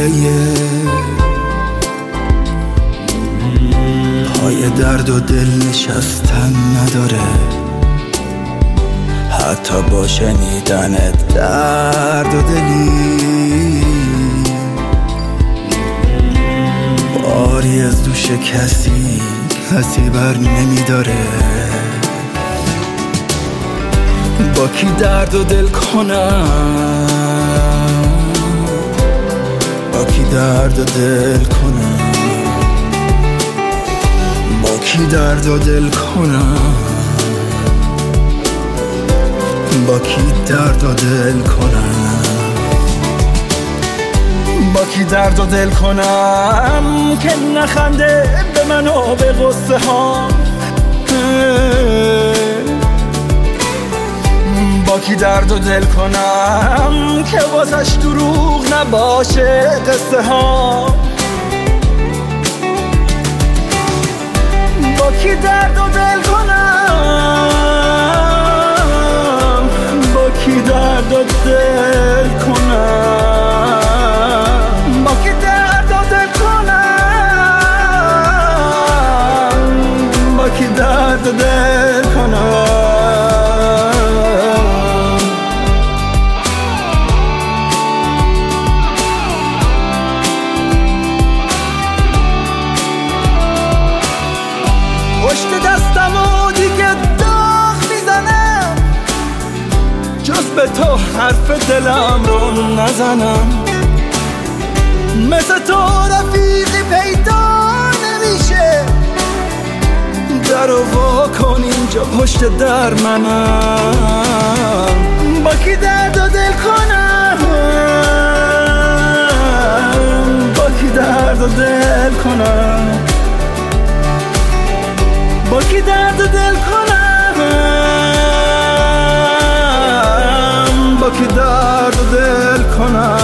پای درد و دل نشستن نداره، حتی با شنیدن درد و دلی. باری از دوش کسی بر نمیداره. با کی درد و دل کنم، با کی درد و دل کنم، با کی درد و دل کنم، با کی درد و دل کنم، با کی درد و دل کنم که نخنده به من و به غصه ها. با کی درد و دل کنم که واسش دروغ نباشه قصه ها. با کی درد و دل کنم، با کی درد و دل کنم، با کی درد و دل کنم، با کی درد و دل کنم. پشت دستم و دیگه داغ میزنم، جز به تو حرف دلم رو نزنم. مثل تو رفیقی پیدا نمیشه، در رو وا کن اینجا پشت در منم. با کی درد و دل کنم، با کی درد و دل کنم، با کی درد و دل کنم، با کی درد و دل کنم.